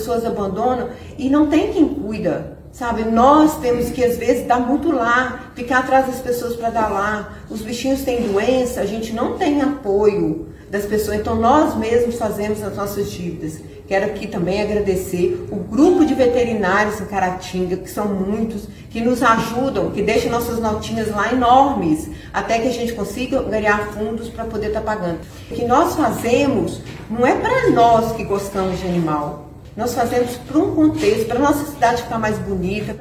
pessoas abandonam e não tem quem cuida, sabe? Nós temos que, às vezes, dar muito lar, ficar atrás das pessoas para dar lar. Os bichinhos têm doença, a gente não tem apoio das pessoas, então nós mesmos fazemos as nossas dívidas. Quero aqui também agradecer o grupo de veterinários em Caratinga, que são muitos, que nos ajudam, que deixam nossas notinhas lá enormes, até que a gente consiga ganhar fundos para poder estar pagando. O que nós fazemos não é para nós que gostamos de animal, nós fazemos para um contexto, para a nossa cidade ficar mais bonita.